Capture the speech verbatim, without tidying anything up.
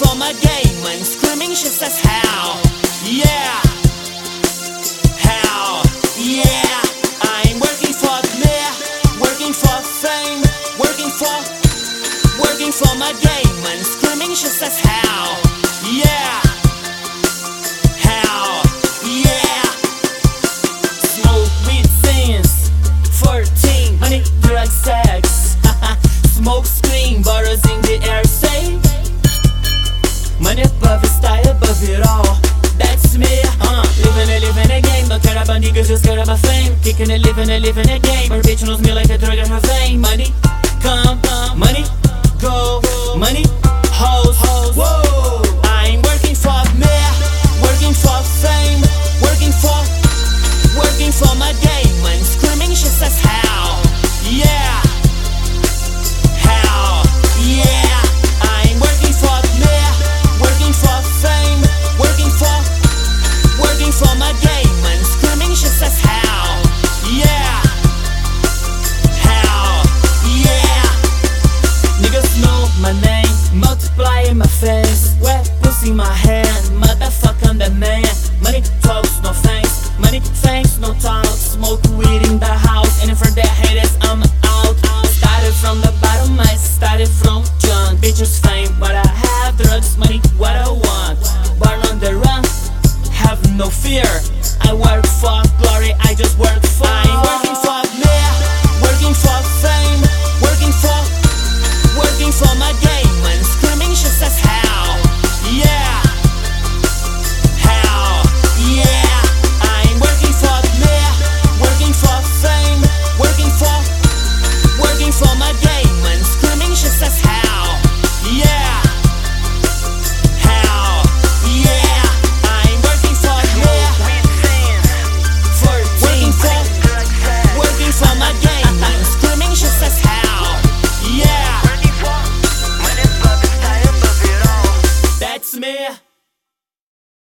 for my game and screaming she says how. Yeah, how. Yeah, I'm working for me, working for fame, working for, working for my game and screaming she says how. Yeah, how. Yeah, smoke weed since fourteen, money, drugs, sex. Smoke, scream, bottles in the air, say money above it, style above it all. That's me, uh living a, living a game. Don't care about niggas, just care about fame. Kicking it, living a, living a game. Her bitch knows me like a drug in her vein. Money, come, money, go, money, hoes, whoa. I'm working for me, working for fame, working for, working for my game and screaming she says how. Yeah, how. Yeah, I'm working for me, working for fame, working for, working for my game and screaming she says how. Yeah, how. Yeah, niggas know my name, multiply in my face, wet pussy in my hair.